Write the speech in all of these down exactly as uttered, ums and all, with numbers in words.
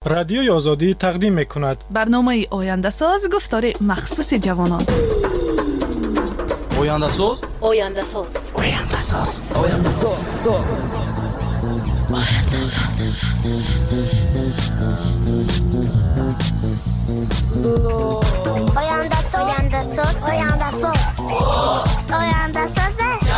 رادیوی آزادی تقدیم می‌کند برنامه آینده ساز گفتار مخصوص جوانان. آینده ساز آینده ساز آینده ساز آینده ساز آینده ساز آینده ساز آینده ساز آینده ساز آینده ساز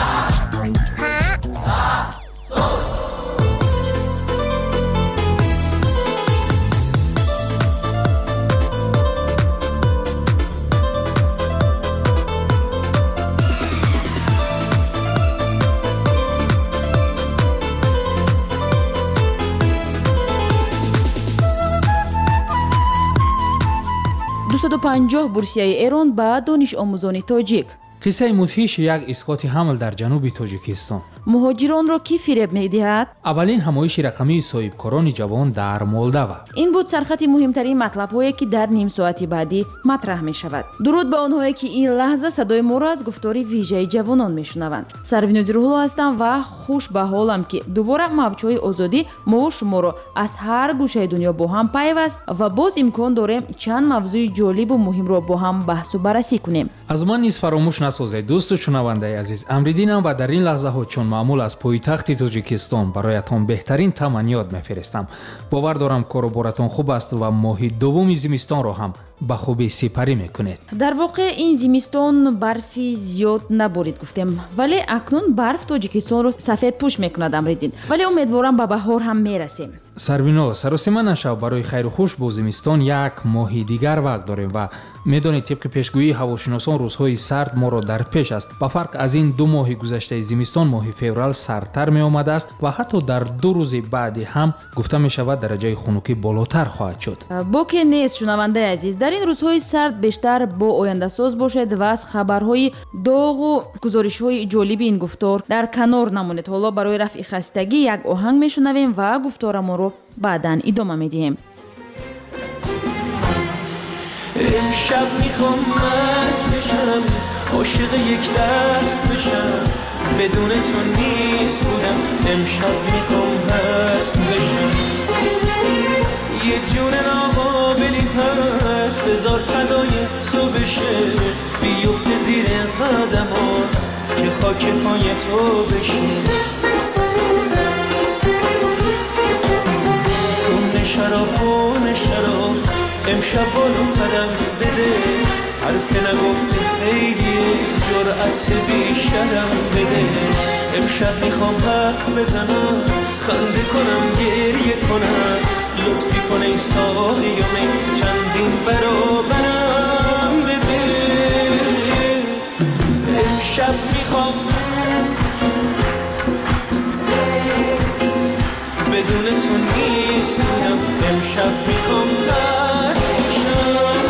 دویست و پنجاه بورسیه ایران با دانش آموزان تاجیک. قصه مدهش یک اسقاط حمل در جنوب تاجیکستان. مهاجران را کی فریب می‌دهد؟ اولین همایش رقمی صاحبکاران جوان در مولداوا. این بود سرخط مهمترین مطلب‌هایی که در نیم ساعتی بعدی مطرح می‌شود. درود به آنهایی که این لحظه صدای ما را از گفتار ویژه جوانان می‌شنوند. سرویناز روح‌الله هستم و خوش به حالم که دوباره موج‌های آزادی ما و شما را از هر گوشه دنیا با هم پیوست و باز امکان داریم چند موضوع جالب و مهم را با هم بحث و بررسی کنیم. از من نیز فراموش نسازید دوست و شنونده عزیز، امریدینم و در این لحظه‌ها چون معمول از پایتخت تاجیکستان برایتان بهترین تمنیات میفرستم. باور دارم کار و بارتان خوب است و ماه دوم زمستان را هم به خوبی سپری میکنید. در واقع این زمستان برفی زیاد نبارید گفتیم، ولی اکنون برف تاجیکستان را سفید پوش میکند امریدین، ولی امیدوارم به بهار هم میرسیم. سروینا سراسیمه نشو، برای خیر و خوش با زمستان یک ماه دیگر وقت داریم و میدانید طبق پیشگویی هواشناسان روزهای سرد ما را در پیش است. با فرق از این دو ماه گذشته زمستان ماه فوریه سردتر می آمده است و حتی در دو روز بعدی هم گفته می شود درجه خنکی بالاتر خواهد شد. با که نیست شنونده عزیز، در این روزهای سرد بیشتر با آینده ساز باشید و از خبرهای داغ و گزارش‌های جالب این گفتار در کنار نمونید. حالا برای رفع خستگی یک آهنگ میشنویم و گفتار ما رو بعداً ادامه میدیم. امشب میخوام مست بشم، عاشق یک دست بشم، بدون تو نیست بودم. امشب میخوام مست بشم، یه جون ناقابلی هست، بذار فدای تو بشه، بیفته زیر قدمات که خاک پای تو بشه. کن شراب کن شراب امشب بالون قدم بده، حرف نگفته خیلی جرأت بیشترم بده. امشب میخوام حرف بزنم، خنده کنم گریه کنم، لطفی کن ای ساقیام چندین برابرم بده. امشب میخوام بدون تو نیست بودم، امشب میخوام دست بشم.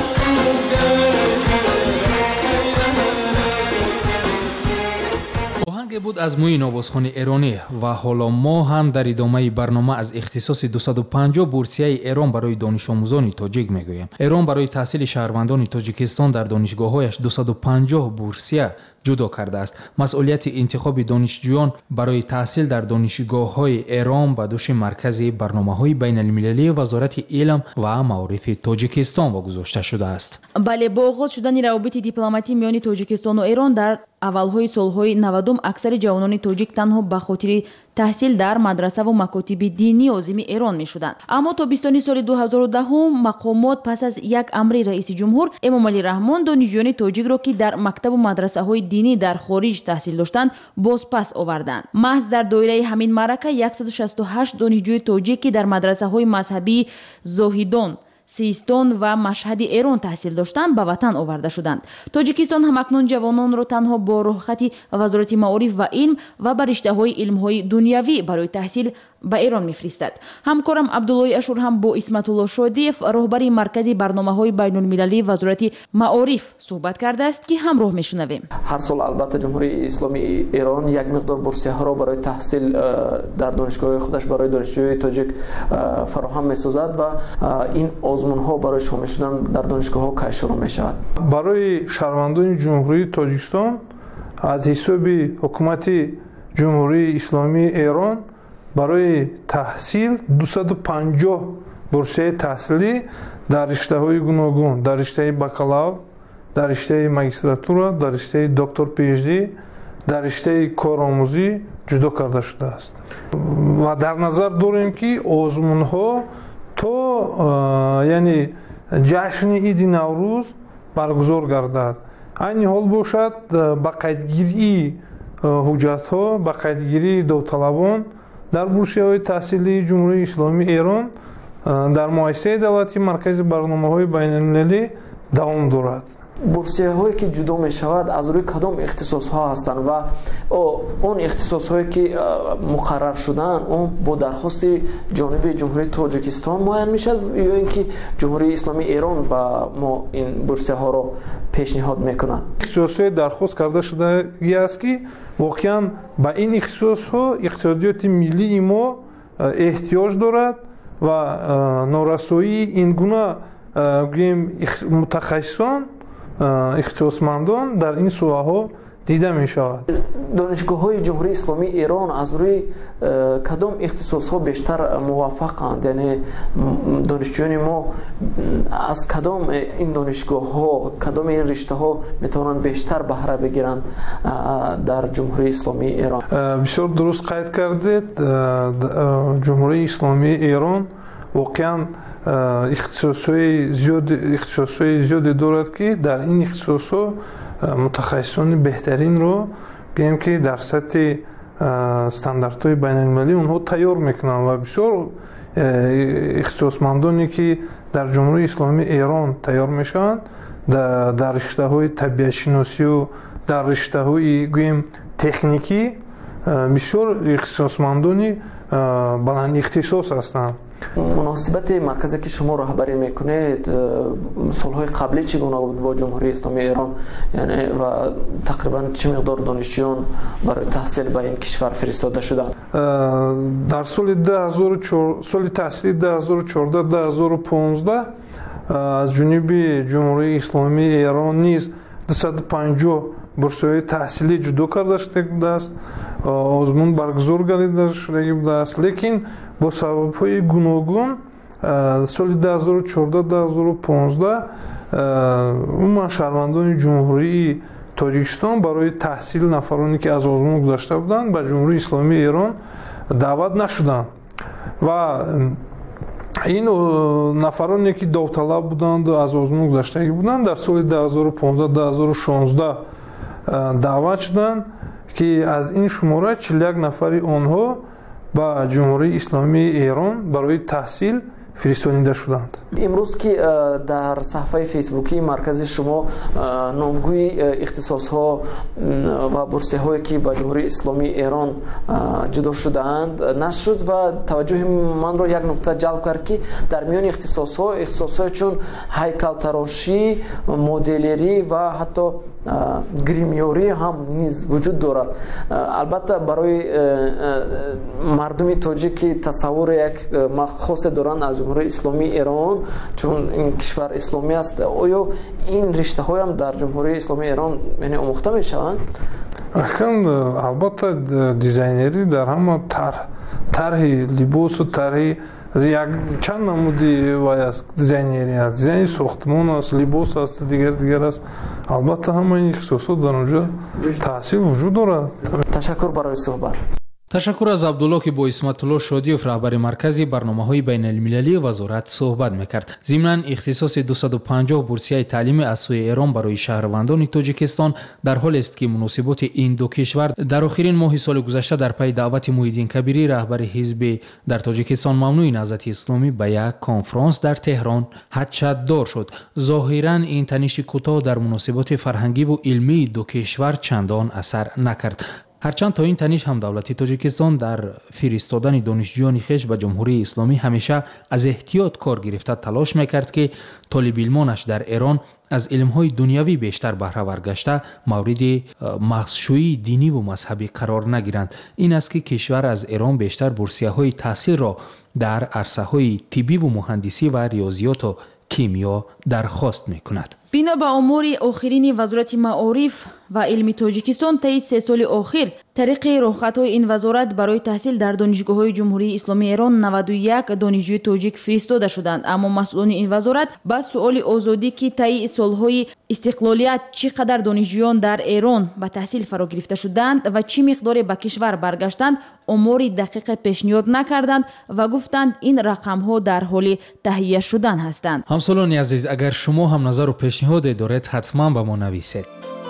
آهنگ بود از موی نوازخوان ایرانی و حالا ما هم در ادامه برنامه از اختصاص دویست و پنجاه بورسیه ایران برای دانش آموزان تاجیک میگویم. ایران برای تحصیل شهروندان تاجیکستان در دانشگاه‌هایش دویست و پنجاه بورسیه جدا کرده است. مسئولیت انتخاب دانشجویان برای تحصیل در دانشگاه‌های ایران به دوش مرکز برنامه‌های بین‌المللی وزارت علم و معارف تاجیکستان واگذاشته شده است. بله، با آغاز شدن روابط دیپلماتی میان تاجیکستان و ایران در اولهای سالهای نودم اکثر جوانان تاجیک تنها به خاطر تحصیل در مدرسه و مکاتب دینی عظیم ایران می شدند. اما تا بیستم سال دو هزار و ده مقامات پس از یک امر رئیس جمهور امام علی رحمان دانشجویان تاجیک را که در مکتب و مدرسه های دینی در خارج تحصیل داشتند باز پس آوردند. محض در دایره همین معرکه صد و شصت و هشت دانشجوی تاجیک که در مدرسه های مذهبی زاهدان، سیستان و مشهد ایران تحصیل داشتند به وطن آورده شدند. تاجیکستان هم اکنون جوانان را تنها با رخصت وزارت معارف و علم و به رشته‌های علم‌های دنیوی برای تحصیل به ایران میفرستد. همکارم عبدالله اشور هم با اسمت الله شادیف راهبر مرکز برنامه‌های بین‌المللی وزارت معارف صحبت کرده است که همراه میشنویم. هر سال البته جمهوری اسلامی ایران یک مقدار بورسیه ها را برای تحصیل در دانشگاه خودش برای دانشجوی تاجیک فراهم می‌سازد و این آزمون‌ها برای شامل شدن در دانشگاه‌ها کی شروع می‌شود. برای شهروندان جمهوری تاجیکستان از حساب حکومت جمهوری اسلامی ایران برای تحصیل دویست و پنجاه бурсияи таҳсилӣ дар риштаҳои гуногун, дар риштаи бакалавр, дар риштаи магистратура, дар риштаи доктор пиэйчди, дар риштаи кормӯзӣ ҷудо карда шудааст. Ва дар назар дорем ки озмунҳо то яъне ҷашни иди Наврӯз баргузор гардад. айни ҳол бошад ба қайдгирии ҳуҷҷатҳо, ба қайдгирии довталабон дар бурсияҳои таҳсилии ҷумҳурии исломии Эрон дар муассисаи давлати маркази барномаҳои байналмилалӣ давом дорад. бурсияҳое ки ҷудо мешавад аз рӯи кадом ихтисосҳо ҳастанд ва он ихтисосҳое ки муқаррар шудаанд он бо дархости ҷониби ҷумҳурии Тоҷикистон муайян мешавад ё ин ки ҷумҳурии исломии Эрон ба мо ин бурсияҳоро пешниҳод мекунад? ихтисосҳое дархост карда шудагӣ аст ки воқеан ба ин ихтисосҳо иқтисодиёти миллии мо эҳтиёҷ дорад ва норасоии ин гуна гӯем мутахассисон ихтисосмандон дар ин соҳаҳо дида мешавад. донишгоҳҳои ҷумҳурии исломии Эрон аз рӯи кадом ихтисосҳо бештар муваффақанд? Яъне донишҷӯёни мо аз кадом ин донишгоҳҳо, кадом ин риштаҳо метавонанд бештар баҳра бигиранд дар ҷумҳурии исломии Эрон? Бисёр дуруст қайд кардед. ҷумҳурии исломии Эрон воқеан ихтисосҳои зиёде дорад ки дар ин ихтисосҳо мутахассисони беҳтаринро гӯем ки дар сатҳи стандартҳои байналмилалӣ онҳо тайёр мекунанд ва бисёр ихтисосмандоне ки дар ҷумҳурии исломии Эрон тайёр мешаванд дар риштаҳои табиатшиносию дар риштаҳои гӯем техникӣ бисёр ихтисосмандони баландихтисос ҳастанд. муносибати марказе ки шумо раҳбарӣ мекунед солҳои қаблӣ чӣ гуна буд бо ҷумҳурии исломии Эрон, яъне ва тақрибан чӣ миқдор донишҷӯён барои таҳсил ба ин кишвар фиристода шуданд? дар соли соли таҳсилии ду ҳазору чордаҳ ду ҳазору понздаҳ аз ҷониби ҷумҳурии исломии Эрон низ дусаду панҷоҳ бурсияҳои таҳсилӣ ҷудо карда шуда будааст, озмун баргузор гардида шудагӣ будааст, лекин бо сабабҳои гуногун соли ду ҳазору чордаҳ ду ҳазору понздаҳ умуман шаҳрвандони ҷумҳурии Тоҷикистон барои таҳсил нафароне ки аз озмун гузашта буданд ба ҷумҳурии исломии Эрон даъват нашуданд ва ин нафароне ки довталаб буданд аз озмун гузаштагӣ буданд дар соли ду ҳазору понздаҳ ду ҳазору шонздаҳ даъват шуданд ки аз ин шумора чилу як нафари онҳо ба ҷумҳурии исломии Эрон барои таҳсил фиристонида шуданд. имрӯз ки дар саҳифаи фейсбукии маркази шумо номгӯи ихтисосҳо ва бурсияҳое ки ба ҷумҳурии исломии Эрон ҷудо шудаанд нашр шуд ва таваҷҷӯҳи манро як нукта ҷалб кард ки дар миёни ихтисосҳо ихтисосҳое чун ҳайкалтарошӣ, моделерӣ ва ҳатто гримёрӣ ҳам низ вуҷуд дорад. албатта барои мардуми тоҷик ки тасаввури як хосе доранд аз ҷумҳурии исломии Эрон, чун ин кишвар исломӣ аст, оё ин риштаҳоям дар ҷумҳурии исломии Эрон яъне омӯхта мешаванд? акан албатта дизайнерӣ дар ҳама тарҳи либосу тарҳи як чанд намуди вай аст, дизайнерӣ аст, дизайни сохтмон аст, либос аст, дигар дигар аст. албатта ҳама ин ихтисосот дар онҷо таҳсил вуҷуд дорад. ташаккур барои суҳбат. ташаккур аз Абдулло ки бо Исматулло Шодиев раҳбари маркази барномаҳои байналмилалии вазорат суҳбат мекард. зимнан ихтисоси дусаду панҷоҳ бурсияи таълими аз сӯи Эрон барои шаҳрвандони Тоҷикистон дар ҳолест ки муносиботи ин ду кишвар дар охирин моҳи соли гузашта дар пайи даъвати Муҳиддин Кабирӣ раҳбари ҳизби дар Тоҷикистон мамнӯи наҳзати исломӣ ба як конфронс дар Теҳрон ҳаҷҷатдор шуд. зоҳиран ин таниши кӯтоҳ дар муносиботи фарҳангиву илмии ду кишвар чандон асар накард. ҳарчанд то ин таниш ҳам давлати Тоҷикистон дар фиристодани донишҷӯёни хеш ба ҷумҳурии исломӣ ҳамеша аз эҳтиёт кор гирифта талош мекард ки толибилмонаш дар Эрон аз илмҳои дунявӣ бештар баҳравар гашта мавриди мағзшӯии диниву мазҳабӣ қарор нагиранд. ин аст ки кишвар аз Эрон бештар бурсияҳои таҳсилро дар арсаҳои тиббиву муҳандисӣ ва риёзиёту кимиё дархост мекунад. бино ба омори охирини вазорати маориф ва илми Тоҷикистон таи се соли охир тариқи руххатҳои ин вазорат барои таҳсил дар донишгоҳҳои ҷумҳурии исломии Эрон наваду як донишҷӯи тоҷик фиристода шуданд, аммо масъулони ин вазорат ба суоли озодӣ ки таи солҳои истиқлолият чӣ қадар донишҷӯён дар Эрон ба таҳсил фаро гирифта шуданд ва чӣ миқдоре ба кишвар баргаштанд, омори дақиқе пешниҳод накарданд ва гуфтанд ин рақамҳо дар ҳоли таҳия шудан ҳастанд. ҳамсолони азиз, агар шумо ҳам назару пешниҳоде доред, ҳатман ба мо нависед.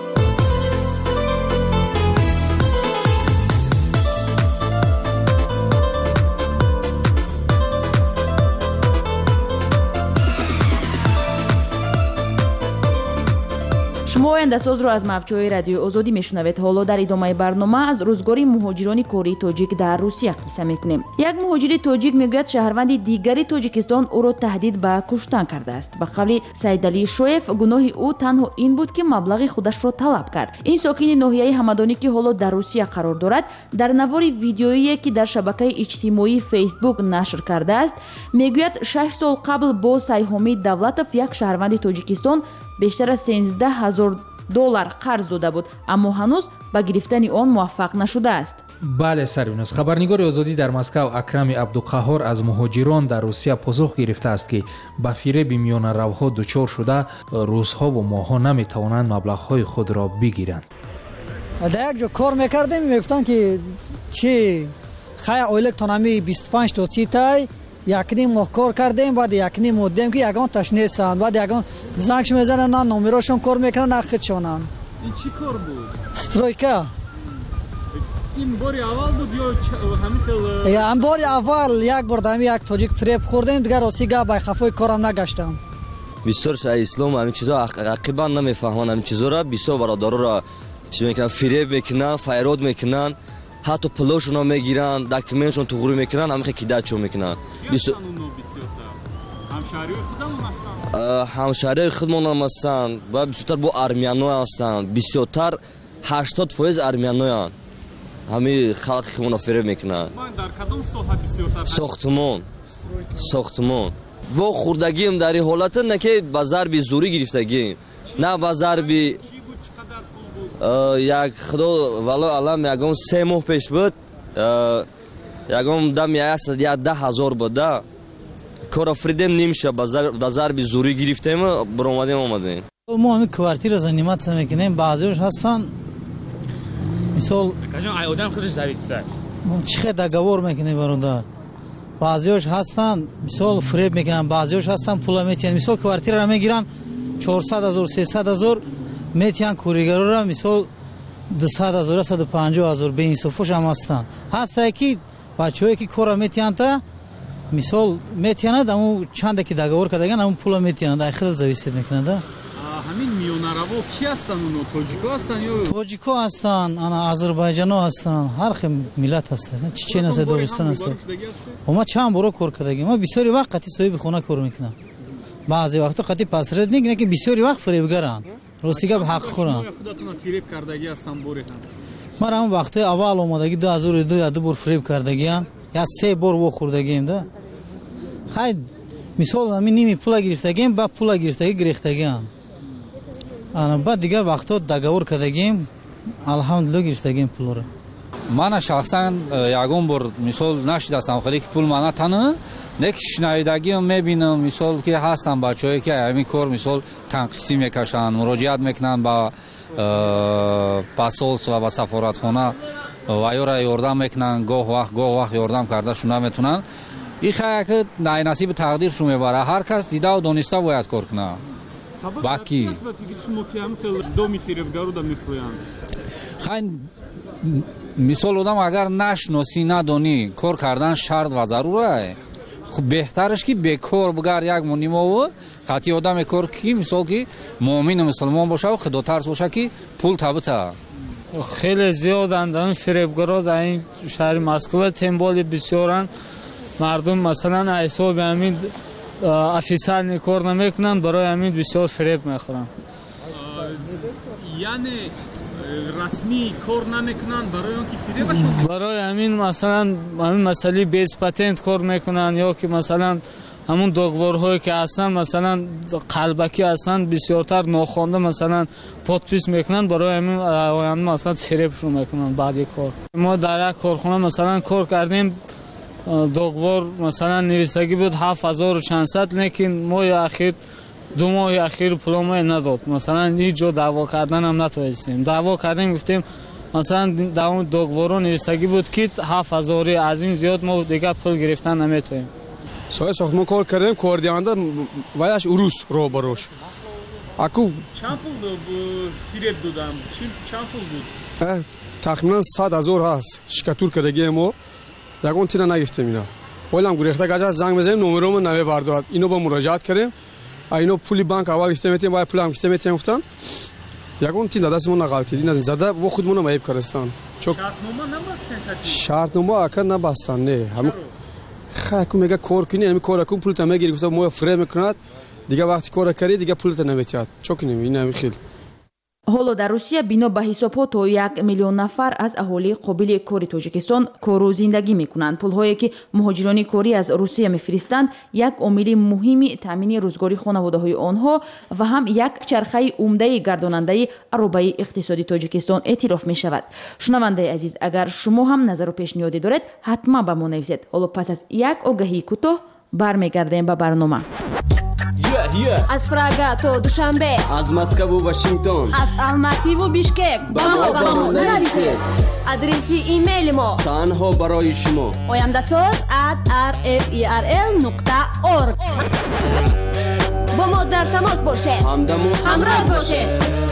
шумо ояндасозро аз мавҷҳои радиои озодӣ мешунавед. ҳоло дар идомаи барнома аз рӯзгори муҳоҷирони кории тоҷик дар русия қисса мекунем. як муҳоҷири тоҷик мегӯяд шаҳрванди дигари тоҷикистон ӯро таҳдид ба куштан кардааст. ба қавли Саидалӣ Шоев, гуноҳи ӯ танҳо ин буд ки маблағи худашро талаб кард. ин сокини ноҳияи ҳамадонӣ ки ҳоло дар русия қарор дорад, дар навори видеоие ки дар шабакаи иҷтимоии фейсбук нашр кардааст, мегӯяд шаш сол қабл бо Сайҳомид Давлатов як шаҳрванди тоҷикистон бештар аз сенздаҳ ҳазор доллар қарз дода буд, аммо ҳанӯз ба гирифтани он муваффақ нашудааст. бале сарвинус, хабарнигори озодӣ дар Москав Акрами Абдуқаҳҳор аз муҳоҷирон дар Русия посух гирифтааст ки ба фиреби миёнаравҳо дучор шуда рӯзҳову моҳҳо наметавонанд маблағҳои худро бигиранд. дар як ҷо кор мекардем, мегуфтанд ки чи хай оилатонами бисту панҷ то си тай якним моҳ кор кардем, баъд якним моҳ дидем ки ягонташ нестанд, баъд ягон занг мезананд, на номерошон кор мекунанд, на худшонанд. ин чӣ кор буд? Стройка. ин бори аввал буд ё ҳамин хел? Я ам бори аввал як бор дами як тоҷик фиреб хӯрдем, дигар роси гап бай хафои корам нагаштам. бисёр шаҳри ислом ҳамин чизо ақибан намефаҳманд, ҳамин чизоро бисёр бародароро чӣ мекунанд, фиреб мекунанд, файрод мекунанд, ҳатто пулошонро мегиранд, документшон туғурӣ мекунанд, ҳамин хел кидачо мекунанд. ҳамшаҳриҳои худмон ҳам ҳастанд ва бисёртар бо армяно ҳастанд, бисёртар ҳаштод фоиз армяноянд. ҳамин халқи худмонро фиреб мекунанд. дар кадом соҳа бисёртар? сохтмон сохтмон во хурдагием дар ин ҳолата на ки ба зарби зурӣ гирифтагием, на ба зарби як худо вало алам ягон се моҳ пеш буд, ягон дам ядаҳ ҳазор буда кора фридем нимша ба зарби зурӣ гирифтем, биромадем омадем. мо ҳамин квартира заниматся мекунем, баъзеош ҳастанд мисол одам худаш зависад чӣ хел договор мекунем бародар, баъзеош ҳастанд мисол фиреб мекунанд, баъзеош ҳастанд пула метиҳанд, мисол квартираро мегиранд чорсад ҳазор сесад ҳазор метиҳанд, кӯригарора мисол дусад ҳазор саду панҷоҳ ҳазор беинсофош ҳам ҳастанд. ҳастае ки бачаҳое ки кора метиҳанда мисол метиҳанад, аму чанде ки договор кардаган аму пула метиҳанад, ай хел зависед мекунад. ҳамин миёнараво ки ҳастанд? уно тоҷико ҳастанд ё тоҷико ҳастанд, ана азербайҷано ҳастанд, ҳар хел миллат ҳастанд, чечен аст, догистон аст. ма чанд боро кор кардагем, ма бисёри вақт қати соҳиби хона кор мекунам, баъзе вақто қати посредник, не ки бисёри вақт фиребгаранд, рости гап ҳақхӯранд. худатона фиреб кардагӣ ҳастанд борехан? ман ҳамн вақтҳои аввал омадагӣ ду ҳазору ду яду бор фиреб кардагиам, я се бор вохӯрдагием да. хай мисол ҳамин ними пула гирифтагием, ба пула гирифтагӣ гирехтагиам, ана баъд дигар вақтҳо договор кардагием, алҳамдулилло гирифтагием пулро. мана шахсан ягон бор мисол нашидастам хеле ки пул мана таны нек шунавидагиам мебинам, мисол ки ҳастанд бачаҳое ки ҳамин кор мисол танқисӣ мекашанд, муроҷиат мекунанд ба посолство ва сафоратхона ва ёра ёрдам мекунанд, гоҳ вақт гоҳ вақт ёрдам карда шуна метунанд. ин хая ки найнасиби тақдир шу мебара, ҳар кас дидау дониста бояд кор кунад. баки хай мисол одам агар нашносӣ надонӣ, кор кардан шарт ва зарур ай, хуб беҳтараш ки бекор бигар як монимову қати одаме кор ки мисол ки муъмину мусулмон бошаву худотарс боша ки пул табита. хеле зиёданд ин фиребгаро дар ин шаҳри Москва, тем более бисёранд. мардум масалан ҳисоби ҳамин официални кор намекунанд, барои ҳамин бисёр фиреб мехӯранд. яъне расмӣ кор намекунанд барои он ки фиребашон? барои ҳамин масалан ҳамин масъалаи без патент кор мекунанд, ё ки масалан همون договорҳое ки ҳастанд масалан қалбакӣ ҳастанд бисёртар нохонда масалан подпис мекунанд барои ҳамин оянда масалан фиребшон мекунанд баъди кор. мо дар як корхона масалан кор кардем, договор масалан нависагӣ буд ҳафт ҳазору чандсад, лекин моҳи ахир ду моҳи ахир пуломо надод. масалан ҳеҷ ҷо даъво карданам натавонистем. даъво кардем, гуфтем масалан дар он договоро нависагӣ буд ки ҳафт ҳазори аз ин зиёд мо дигар пул гирифтан наметавонем. соҳаи сохтмон кор кардем, кордиҳанда ваяш урус роҳбарош. Аку чанд пул фиреб додам? Чанд пул буд? тахминан сад ҳазор ҳаст. шикатур кардагием мо. ягон тина нагирифтем ина. Олам гурехта гаҷас занг мезанем, номеромо намебардорад. Ино ба муроҷиат кардем. А ино пули банк аввал гирифта метем, баъд пулам гирифта метем гуфтан. Ягон тина дасти мо нағалтид. Ин аз зада во худмона маиб кардастан. Шартнома набастан? Шартнома ака набастан, не. Хаку мега кор кунӣ, ами кора кун пулта мегири, гуфта мо фиреб мекунад. Дига вақти кора карӣ, дига пулта наметиҳад. Чо кунем? Ин ами хел. ҳоло дар русия бино ба ҳисобҳо то як миллион нафар аз аҳолии қобили кори тоҷикистон кору зиндагӣ мекунанд. пулҳое ки муҳоҷирони корӣ аз русия мефиристанд як омили муҳими таъмини рӯзгори хонаводаҳои онҳо ва ҳам як чархаи умдаи гардонандаи аробаи иқтисоди тоҷикистон эътироф мешавад. шунавандаи азиз, агар шумо ҳам назару пешниҳодӣ доред, ҳатман ба мо нависед. ҳоло пас аз як огаҳии кӯтоҳ бармегардем ба барнома. Аз Прага то Душанбе, аз Москву Вашингтон, аз Алмативу Бишкек ба мо ба мо нависед. Адреси имейли мо танҳо барои шумо ояндасоз at r f e r l нуқта org. бо мо дар тамос бошед, ҳамроҳ бошед.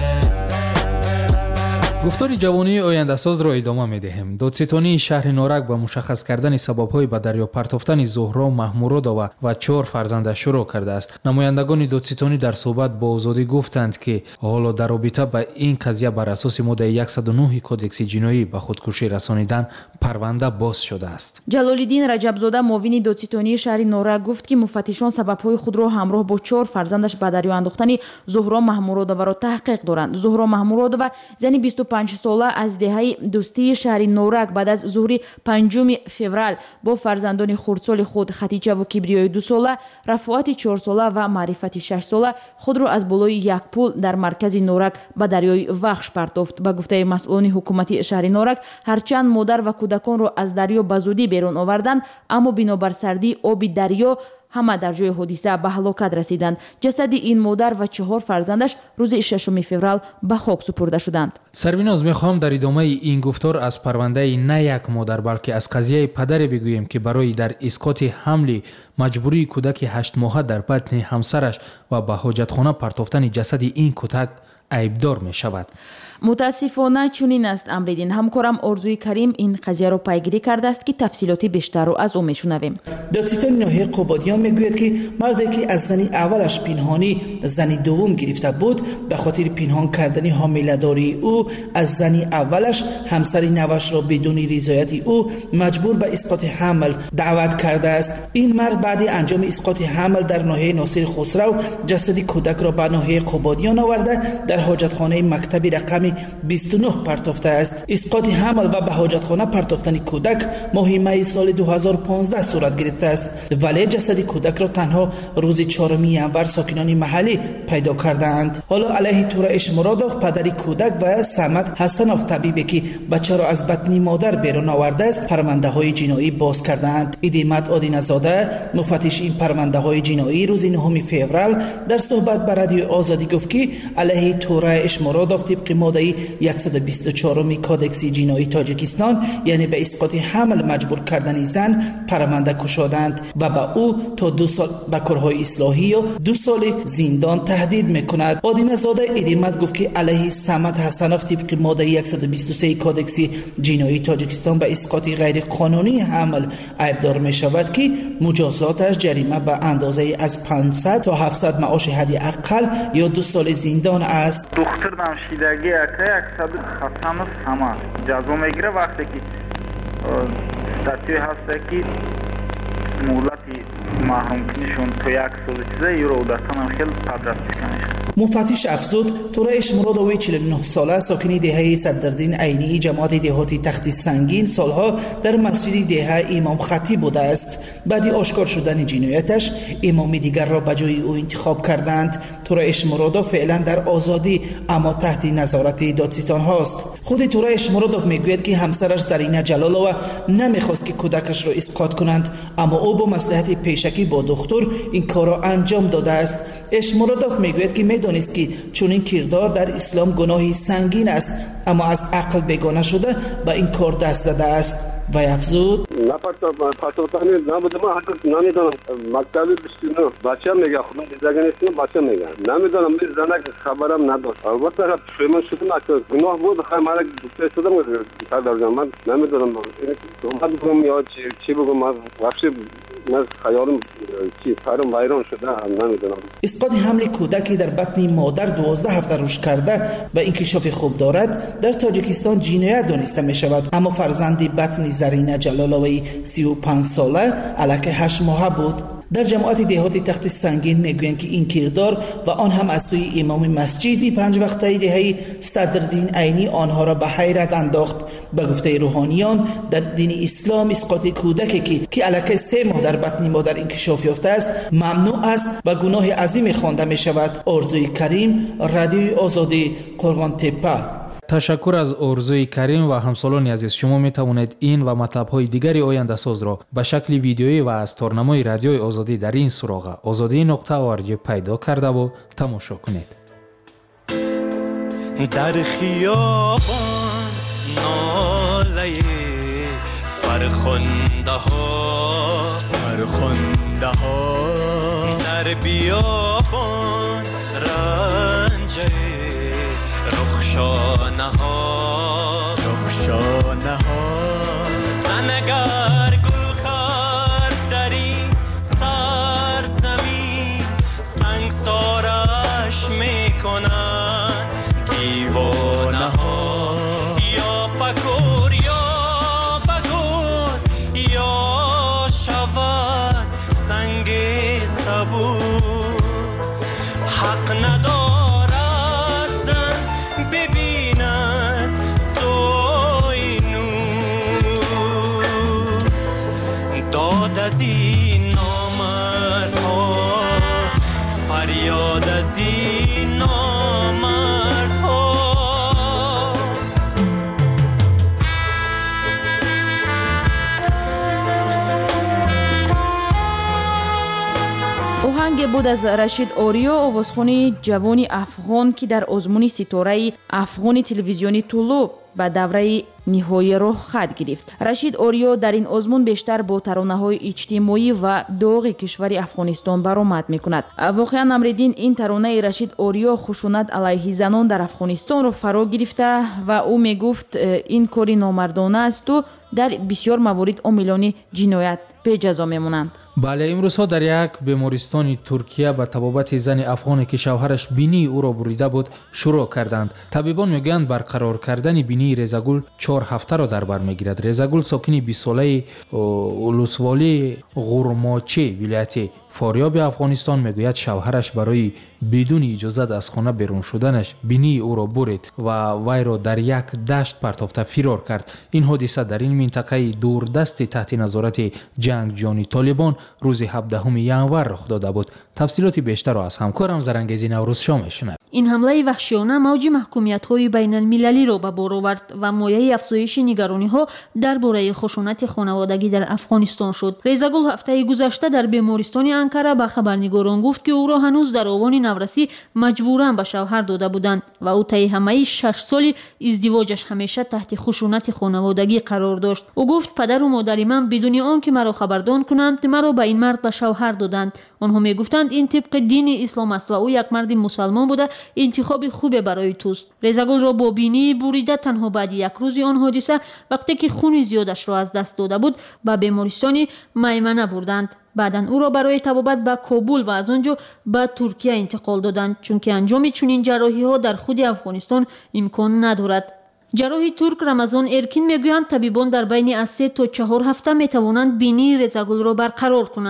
гуфтори ҷавонии ояндасозро идома медиҳем. додситонии шаҳри норак ба мушаххас кардани сабабҳои ба дарё партофтани зуҳро маҳмуродова ва чор фарзандаш шурӯъ кардааст. намояндагони додситонӣ дар суҳбат бо озодӣ гуфтанд ки ҳоло дар робита ба ин қазия бар асоси моддаи яксаду нӯҳи кодекси ҷиноӣ ба худкушӣ расонидан парванда боз шудааст. ҷалолиддин раҷабзода муовини додситонии шаҳри норак гуфт ки муфаттишон сабабҳои худро ҳамроҳ бо чор фарзандаш ба дарё андохтани зуҳро маҳмуродоваро таҳқиқ доранд. зуҳро маҳмуродова зани бисту панҷ сола аз деҳаи дӯстии шаҳри норак баъд аз зуҳри панҷуми феврал бо фарзандони хурдсоли худ хатичаву кибриёи ду сола, рафоати чор сола ва маърифати шаш сола худро аз болои як пул дар маркази норак ба дарёи вахш партофт. ба гуфтаи масъулони ҳукумати шаҳри норак, ҳарчанд модар ва кӯдаконро аз дарё ба зудӣ берун оварданд, аммо бинобар сардии оби дарё ҳама дар ҷои ҳодиса ба ҳалокат расиданд. ҷасади ин модар ва чаҳор фарзандаш рӯзи шашуми феврал ба хок супурда шуданд. сарвиноз, мехоҳам дар идомаи ин гуфтор аз парвандаи на як модар, балки аз қазияи падаре бигӯем ки барои дар исқоти ҳамли маҷбурии кӯдаки ҳаштмоҳа дар батни ҳамсараш ва ба ҳоҷатхона партофтани ҷасади ин кӯдак айбдор мешавад. мутаассифона чунин аст. амридин ҳамкорам Орзуи Карим ин қазияро пайгирӣ кардааст ки тафсилоти бештарро аз ӯ мешунавем. додситони ноҳияи қободиён мегӯяд ки марде ки аз зани аввалаш пинҳонӣ зани дуввум гирифта буд, ба хотири пинҳон кардани ҳомиладории ӯ аз зани аввалаш ҳамсари навашро бидуни ризояти ӯ маҷбур ба исқоти ҳамл даъват кардааст. ин мард баъди анҷоми исқоти ҳамл дар ноҳияи Носири Хусрав ҷасади кӯдакро ба ноҳияи Қободиён оварда дар ҳоҷатхонаи мактаби рақами бисту нӯҳ партофта аст. исқоти ҳамл ва ба ҳоҷатхона партофтани кӯдак моҳи майи соли ду ҳазору понздаҳ сурат гирифтааст, вале ҷасади кӯдакро танҳо рӯзи чорум январ сокинони маҳаллӣ пайдо кардаанд. ҳоло алайҳи Тура Ишмуродов, падари кӯдак, ва Самат Ҳасанов, табибе ки бачаро аз батни модар берун овардааст, парвандаҳои ҷиноӣ боз кардаанд. Идимат Одиназода, муфаттиши ин парвандаҳои ҷиноӣ, рӯзи нӯҳуми феврал дар суҳбат ба радиои Озодӣ гуфт ки алайҳи Тура Ишмуродов тибқи моддаи яксаду бисту чорум кодекси ҷиноии Тоҷикистон, яъне ба исқоти ҳамл маҷбур кардани зан, парванда кушоданд ва ба ӯ то ду сол ба корҳои ислоҳӣ ё ду соли зиндон таҳдид мекунад. Одиназода идимат гуфт ки алайҳи Самат Ҳасанов тибқи моддаи яксаду бисту се кодекси ҷиноии Тоҷикистон ба исқоти ғайриқонунии ҳамл айбдор мешавад ки муҷозоташ ҷарима ба андозаи аз панҷсад то ҳафтсад маоши ҳадди аққал ё ду соли зиндон аст. духтар намшидаги ака яксаду Ҳасанов Самат ҷазо мегира вақте ки статьёе ҳаста ки муҳлати маҳрумкунишон то як соли чиза юро одатан хел падрастика мешавад. مفتش افزود تورایش مرادوی چهل و نه ساله ساکن دهه صدرالدین عینی جماعت دهاتی تخت سنگین سالها در مسجد دهه امام خطیب بوده است. بعد آشکار شدن جنایتش امامی دیگر را به جای او انتخاب کردند. تورایش مرادوف فعلا در آزادی اما تحت نظارت دادستان هاست. خود تورایش مرادوف میگوید که همسرش زرینه جلالووا نمیخواست که کودکش را اسقاط کنند، اما او با مصلحت پیشکی با دکتر این کار را انجام داده است. اشمرادوف میگوید که میدانست که چنین کردار در اسلام گناهی سنگین است، اما از عقل بیگانه شده به این کار دست داده است. و افزود پاسوتانی نبوده، من حتی نمیدونم مکتبی بیست و نه بچه میگه خودم دیدگه نیستم بچه میگه نمیدونم می زنک خبرم نداشت. البته شما شدم اکتر گناه بود خیلی مرا دوسته شدم سردار جان من نمیدونم من بگم یا چی چی بگم من وقتی من خیالم چی فرم ویران شده نمیدونم. اسقاط حمل کودکی در بطن مادر دوازده هفته رشد کرده و انکشاف خوب دارد در تاجیکستان جنایت دانسته می شود، اما فرزند بطن زرینه جلالوی سی و پنج ساله الک هشت ماهه بود. در جماعت دهاتی تخت سنگین میگویند که این کردار و آن هم از سوی امام مسجدی پنج وقته دهه صدرالدین عینی آنها را به حیرت انداخت. به گفته روحانیان در دین اسلام اسقاط کودکی که که الک سه ماه در بطن مادر انکشاف یافته است ممنوع است و گناه عظیم خوانده می شود. آرزوی کریم، رادیوی آزادی، قرغان تپه. تشکر از آرزوی کریم و همسالان عزیز. شما می توانید این و مطلب‌های دیگری آینده ساز را به شکل ویدیویی و از تارنمای رادیوی آزادی در این سراغ آزادی نقطه org پیدا کرده و تماشا کنید. در خیابان ناله فرخنده ها فرخنده ها در بیابان رنجه رخشانه ها رخشانه ها زنگر گل کرد در این سرزمین سنگسارش میکنن دیوانه ها یا بگور یا بگور یا شود سنگ صبور حق ندارد ببیند سوی نور داد از این نامردها فریاد از این نامردها. آهنگ بود از رشید اوریو، آوازخوان جوانی افغان که در آزمون ستاره افغانی تلویزیونی طلوع به دوره نهایی را خط گرفت. رشید اوریو در این آزمون بیشتر با ترانه‌های اجتماعی و داغ کشور افغانستان برآمد می‌کند. واقعا نمردین این ترانه رشید اوریو خشونت علیه زنان در افغانستان را فرا گرفته و او میگفت این کاری نامردانه است و در بسیار موارد عاملان جنایت به جزا میمونند. بله، امروز ها در یک بیمارستان ترکیه به طبابت زن افغانی که شوهرش بینی او را بریده بود شروع کردند. طبیبان میگویند برقرار کردن بینی رضاگل چهار هفته را در بر میگیرد. رضاگل ساکن بیست ساله ولسوالی غرماچه ولایت فاریاب افغانستان میگوید شوهرش برای بدون اجازه از خانه بیرون شدنش بینی او را برید و وی را در یک دشت پرتافته فرار کرد. این حادثه در این منطقه دوردست تحت نظارت جنگ جانی طالبان روز هفدهم ژانویه رخ داده بود. تفصیلات بیشتر را از همکارم زرنگزی نوروز شاه میشنوید. این حمله وحشیانه موج محکومیت‌های بین المللی را به بار آورد و مایه افزایش نگرانی‌ها درباره خشونت خانوادگی در افغانستان شد. رضاگل هفته گذشته در بیمارستان انکره به خبرنگاران گفت که او را هنوز در آوان نورسی مجبوراً به شوهر داده بودند و او طی همه شش سال ازدواجش همیشه تحت خشونت خانوادگی قرار داشت. او گفت پدر و مادر من بدون آنکه مرا خبردار کنند مرا به این مرد به شوهر دادند. آنها میگفتند این طبق دین اسلام است و او یک مرد مسلمان بوده، انتخاب خوبی برای توست. رضاگل را با بینی بریده تنها بعد یک روز آن حادثه وقتی که خون زیادش را از دست داده بود به بیمارستان میمنه بردند. بعداً او را برای طبابت به کابل و از آنجا به ترکیه انتقال دادند چون که انجام چنین جراحی ها در خود افغانستان امکان ندارد. جراح ترک رمضان ارکین میگویند طبیبان در بین از سه تا چهار هفته میتوانند بینی رضاگل را برقرار کنند.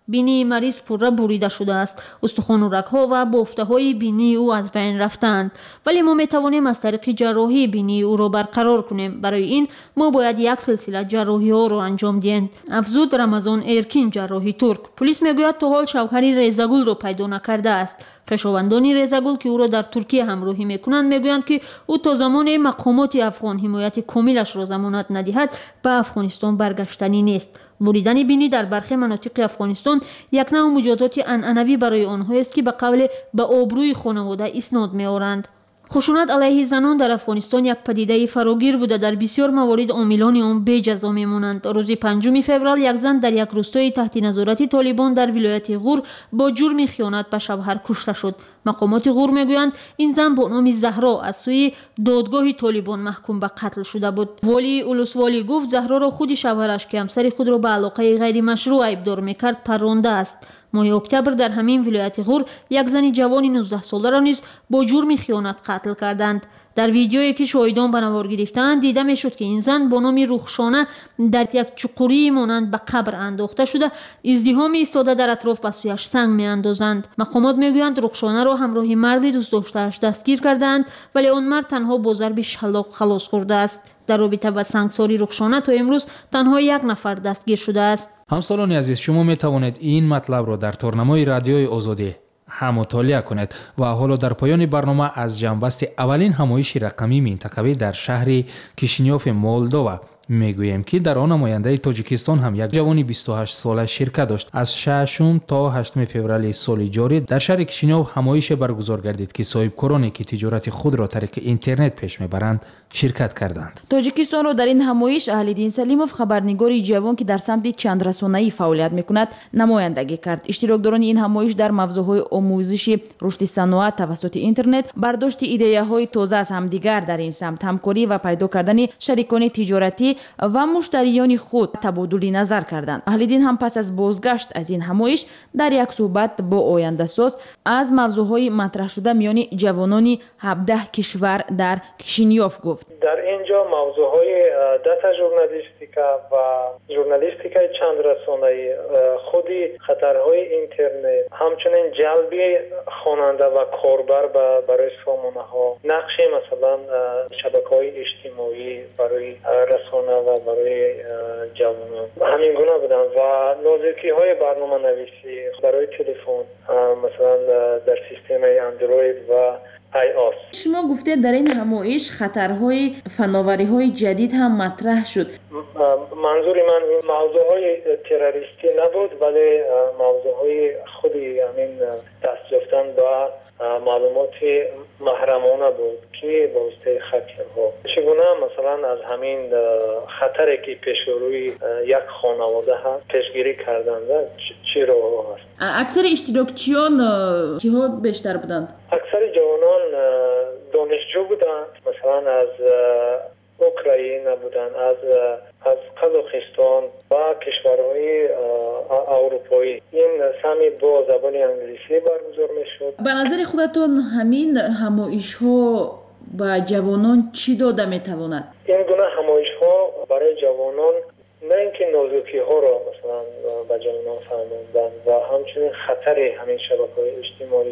بینی مریض پوره بریده شده است. استخوان‌ها و بافته‌های بینی او از بین رفتند، ولی ما می‌توانیم از طریق جراحی بینی او را برقرار کنیم. برای این ما باید یک سلسله جراحی‌ها را انجام دهیم. افزود رمضان ایرکین، جراحی ترک. پلیس میگوید تا حال شوهر ریزگل را پیدا نکرده است. خویشاوندان ریزگل که او را در ترکیه همراهی میکنند میگویند که او تا زمان مقامات افغان حمایت کاملش را ضمانت ندهد به افغانستان برگشتنی نیست. بریدن بینی در برخی مناطق افغانستان یک نوع مجازات عنعنوی برای آنها است که به قول به آبروی خانواده اسناد می‌آورند. خشونت علیه زنان در افغانستان یک پدیده فراگیر بوده. در بسیار موارد عاملان آن بی جزا میمانند. روز پنجم فوریه یک زن در یک روستای تحت نظارت طالبان در ولایت غور با جرم خیانت به شوهر کشته شد. مقامات غور میگویند این زن با نام زهرا از سوی دادگاه طالبان محکوم به قتل شده بود. والی اولوسوالی گفت زهرا را خود شوهرش که همسر خود را به علاقه غیر مشروع ایبدار میکرد پرانده است. ماه اکتبر در همین ولایت غور یک زن جوان نوزده ساله را نیز با جرم خیانت قتل کردند. در ویدیویی که شاهدان به نوار گرفتند دیده میشد که این زن با نام رخشانه در یک چقوری مانند به قبر انداخته شده ازدحام ایستاده در اطراف به سویش سنگ میاندازند. مقامات میگویند رخشانه را همراه مردی دوست داشتهاش دستگیر کردند، ولی آن مرد تنها با ضرب شلاق خلاص خورده است. در رابطه با سنگساری رخشانه تا امروز تنها یک نفر دستگیر شده است. همسالان عزیز، شما می توانید این مطلب را در تورنمای رادیوی آزادی هم مطالعه کنید و حالا در پایان برنامه از جنبست اولین همایش رقمی منطقوی در شهر کیشینیوف مولدووا میگوییم که در آن نماینده تاجیکستان هم یک جوانی بیست و هشت ساله شرکت داشت. از ششم تا هشتم فوریه سال جاری در شهر کیشینیوف همایش برگزار گردید که صاحبکارانی که تجارت خود را طریق اینترنت پیش میبرند شرکت کردند. تاجیکستان را در این همایش اهل‌دین سلیموف، خبرنگاری جوان که در سمت چند رسانه‌ای فعالیت میکند، نمایندگی کرد. اشتراکداران این همایش در موضوعهای آموزش رشد صنعت توسط اینترنت، برداشت ایده‌های تازه از همدیگر در این سمت، همکاری و پیدا کردن شریکان تجارتی و مشتریان خود تبادل نظر کردند. اهل‌دین هم پس از بازگشت از این همایش در یک صحبت با آینده ساز از موضوعهای مطرح شده میان جوانان هفده کشور در کیشینیوف گفت. در اینجا موضوعهای داتا ژورنالیستیکا و ژورنالیستیکای چند رسانه‌ای، خودی خطرهای اینترنت، همچنین جلبی خواننده و کاربر برای سامانه‌ها، نقش مثلا شبکه‌های اجتماعی برای رسانه و برای جوانان همین گونه بودن و نازکی‌های برنامه‌نویسی برای تلفن، مثلا در سیستم اندروید و آی او اس. شما گفته در این همایش خطرهای فناوری‌های جدید هم مطرح شد. منظور من موضوعهای تروریستی نبود، ولی موضوعهای خودی همین دست یافتن با معلومات محرمانه بود که با واسطه خطرها چگونه مثلا از همین خطری که پیش روی یک خانواده هست پیشگیری کردن چی رو هست. اکثر اشتراکچیان کیها بیشتر بودند؟ اکثر جوانان دانشجو بودند، مثلا از اوکراین بودند، از از قزاقستان و کشورهای اروپایی. این سمی با زبان انگلیسی برگزار میشد. به نظر خودتون همین همایش ها به جوانان چی داده میتواند؟ این گونه همایش ها برای جوانان نه اینکه نازکی ها را مثلا به جوانان فهماندن و همچنین خطر همین شبکه‌های اجتماعی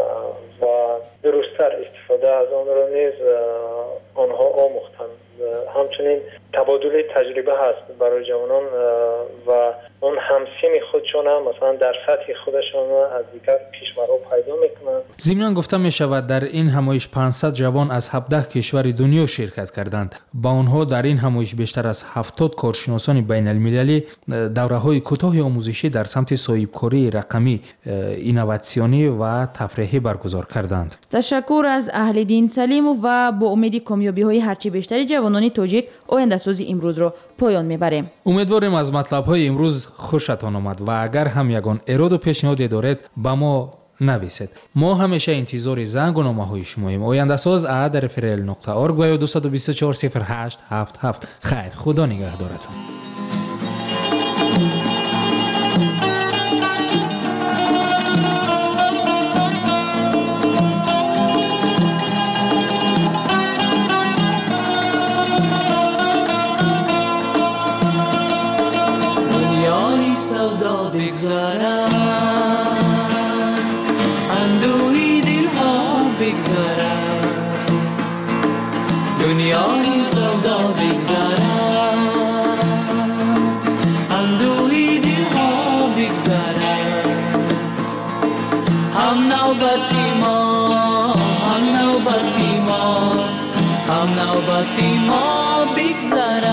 و درست‌تر استفاده از آن را نیز آنها آموختند. همچنین تبادل تجربه هست برای جوانان و اون همسین خودشون هم مثلا در سطح خودشون از دیگر کشورها پیدا میکنند. ضمناً گفته می شود در این همایش پانصد جوان از هفده کشور دنیا شرکت کردند. با آنها در این همایش بیشتر از هفتاد کارشناسان بین المللی دوره‌های کوتاه آموزشی در سمت صاحبکاری رقمی، اینوواسیونی و تفریحی برگزار کردند. تشکر از اهل‌دین سلیموف و با امید کامیابی‌های هرچی بیشتری جوانان تاجیک آینده سازی امروز را پایان میبریم. امیدواریم از مطلب‌های امروز خوشتان آمد و اگر هم یگان اراد و پیشنهادی دارید با ما نویسید. ما همیشه انتظار زنگ و نامه‌های شماییم. آینده ساز ا در فرل نقطه اورگ و دو دو چهار صفر هشت هفت هفت. خیر، خدا نگهدارتان. دنیای سودا بگذارم بگذرد دنیای سودا بگذرد اندوهی دلها بگذرد هم نوبتی ما هم نوبتی ما هم نوبتی ما بگذرد